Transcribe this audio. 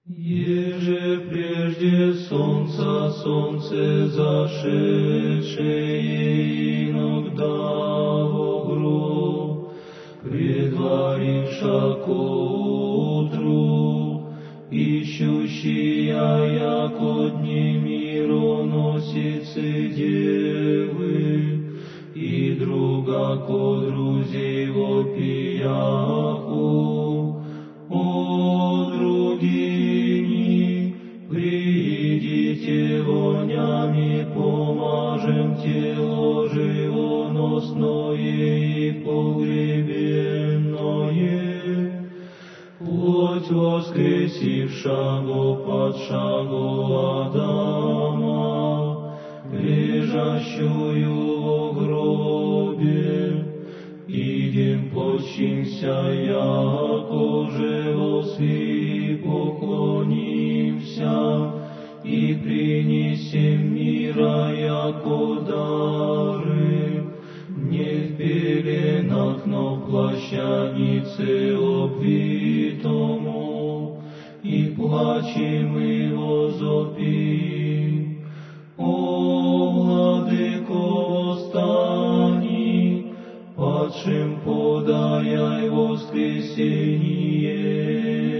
Еже прежде солнца, солнце зашедшее иногда во гроб, предваривша ко утру, ищущая, яко дни мироносицы девы, и друга ко друзи вопияху, о другини, приидите вонями, помажем тело живоносное и погребенное, плоть воскресившего падшего Адама, лежащую во гробе, идем почимся, яко живосы, поклонимся и принесем мира, яко дары, не в пеленах, но в плащанице обвитому, и плачем и возопим. О, Владыко, восстани, падшим подаяй воскресение.